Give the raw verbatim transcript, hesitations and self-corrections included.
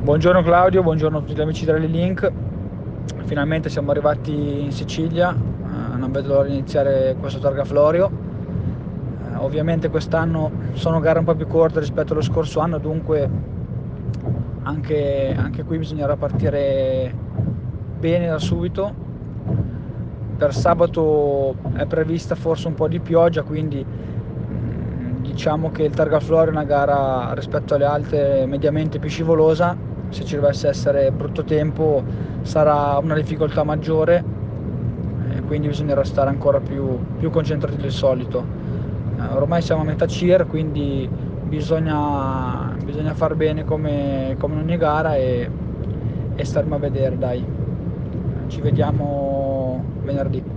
Buongiorno Claudio, buongiorno a tutti gli amici della Link. Finalmente siamo arrivati in Sicilia, eh, non vedo l'ora di iniziare questo Targa Florio. Eh, ovviamente quest'anno sono gare un po' più corte rispetto allo scorso anno, dunque anche, anche qui bisognerà partire bene da subito. Per sabato è prevista forse un po' di pioggia, quindi mm, diciamo che il Targa Florio è una gara rispetto alle altre mediamente più scivolosa. Se ci dovesse essere brutto tempo sarà una difficoltà maggiore, e quindi bisognerà stare ancora più, più concentrati del solito. Eh, ormai siamo a metà C I R, quindi bisogna, bisogna far bene come, come in ogni gara e, e starmi a vedere, dai. Ci vediamo venerdì.